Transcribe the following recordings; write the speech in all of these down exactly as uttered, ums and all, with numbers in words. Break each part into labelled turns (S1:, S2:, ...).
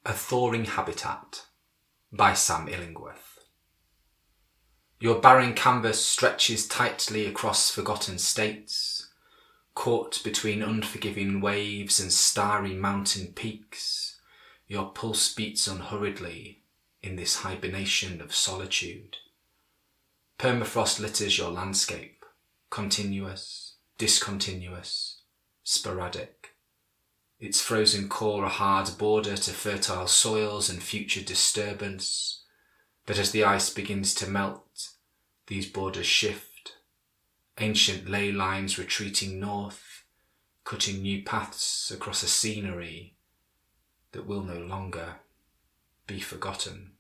S1: A Thawing Habitat by Sam Illingworth. Your barren canvas stretches tightly across forgotten states, caught between unforgiving waves and starry mountain peaks. Your pulse beats unhurriedly in this hibernation of solitude. Permafrost litters your landscape, continuous, discontinuous, sporadic. Its frozen core a hard border to fertile soils and future disturbance. But as the ice begins to melt, these borders shift, ancient ley lines retreating north, cutting new paths across a scenery that will no longer be forgotten.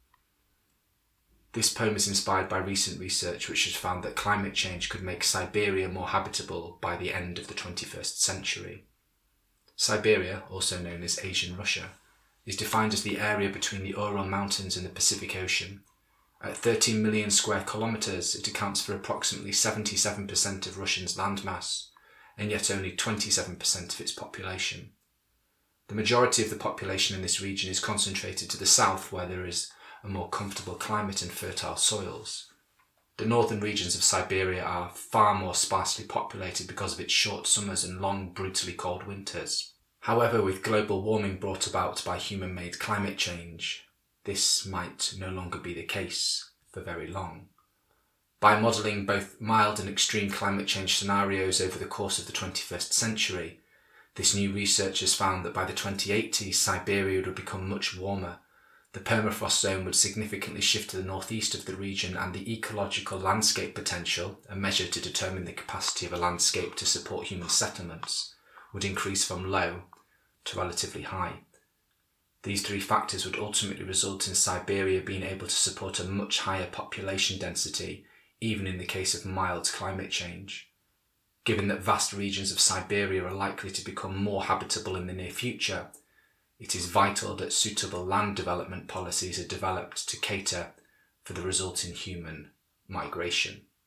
S1: This poem is inspired by recent research which has found that climate change could make Siberia more habitable by the end of the twenty-first century. Siberia, also known as Asian Russia, is defined as the area between the Ural Mountains and the Pacific Ocean. At thirteen million square kilometres, it accounts for approximately seventy-seven percent of Russia's landmass, and yet only twenty-seven percent of its population. The majority of the population in this region is concentrated to the south, where there is a more comfortable climate and fertile soils. The northern regions of Siberia are far more sparsely populated because of its short summers and long, brutally cold winters. However, with global warming brought about by human-made climate change, this might no longer be the case for very long. By modelling both mild and extreme climate change scenarios over the course of the twenty-first century, this new research has found that by the twenty eighties, Siberia would become much warmer. The permafrost zone would significantly shift to the northeast of the region, and the ecological landscape potential, a measure to determine the capacity of a landscape to support human settlements, would increase from low to relatively high. These three factors would ultimately result in Siberia being able to support a much higher population density, even in the case of mild climate change. Given that vast regions of Siberia are likely to become more habitable in the near future, it is vital that suitable land development policies are developed to cater for the resulting human migration.